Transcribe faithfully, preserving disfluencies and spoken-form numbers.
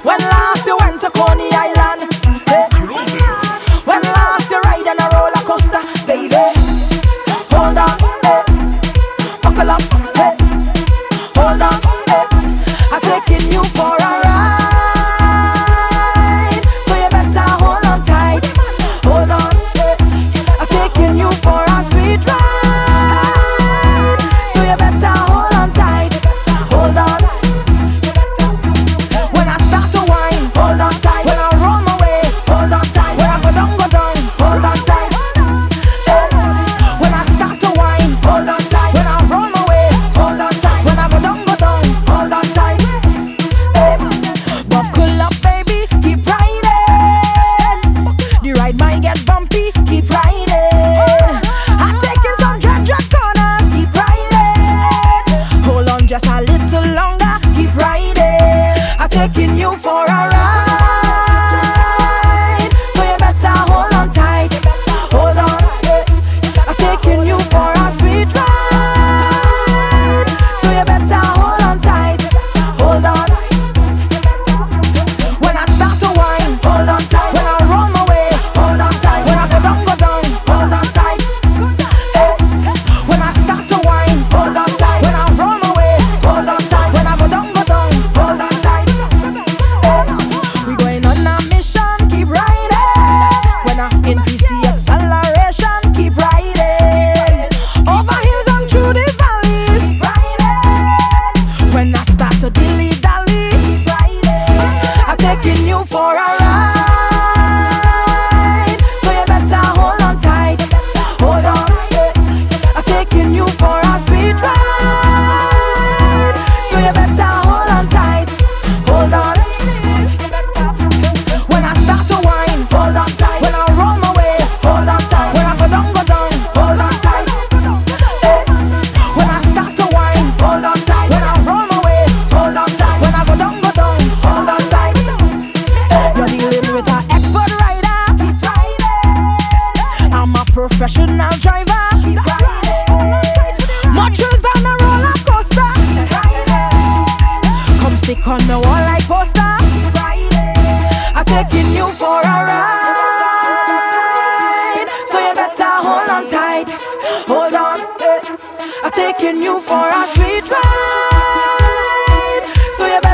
When last you went to Coney Island? Eh? When last you ride on a roller coaster, baby? Hold on, eh. Buckle up, eh. Hold on, eh. I'm taking you for a ride, so you better hold on tight. Hold on, eh. I'm taking you for a sweet ride, so you better hold on tight. Hold on. When I start to whine, hold on tight. When I roll my waist, hold on tight. When I go down, go down, hold on tight. Eh. When I start to whine, hold on tight. When I roll my waist, hold on tight. When I go down, go down, hold on tight. Eh. Buckle up, baby, keep riding. The ride might get bumpy, keep riding. I'm taking some drag drag corners, keep riding. Hold on just a little longer, keep riding. I'm taking you for a ride, so you better hold on tight. Hold on, eh. I'm taking you for a sweet ride, so you better hold on tight. Hold on. When I start to whine, hold on tight. When I roll my waist, hold on tight. When I go down, go down, hold on tight. Eh. When I start to whine, hold on tight. When I roll my waist, hold on tight. When I go down, go down, hold on tight. Eh. We going on a mission, keep riding. When I increase the acceleration, keep riding. Over hills and through the valleys, riding. When I start to dilly dally, keep riding. I'm taking you for a ride, so you better hold on tight. Hold on, eh. I'm taking you for a sweet ride, so you better hold on tight. Hold on. When I start to whine, hold on tight. When I roll my waist, hold on tight. When I go down, go down, hold on tight. Eh. When I start to whine, hold on tight. When I roll my waist, hold on tight. When I go down, go down, hold on tight. You're dealing with an expert rider, keep riding. I'm a professional driver, keep riding. More thrills than a roller coaster, keep riding. Come stick on the wall like poster, keep riding. I'm taking you for a ride, so you better hold on tight. Hold on, eh. I'm taking you for a sweet ride, so you better